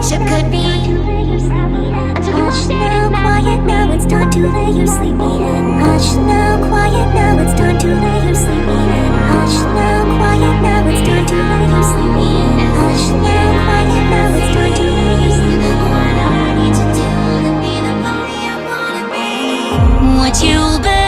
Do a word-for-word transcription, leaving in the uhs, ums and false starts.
wish it could be. Hush now, quiet now, it's time to lay your sleepy head. Hush now, quiet now, it's time to lay your sleepy head. Hush now, quiet now, it's time to lay your sleepy head. Hush now, quiet now, it's time to lay your sleepy head. What I need to do to be the mommy I wanna be. What you'll be.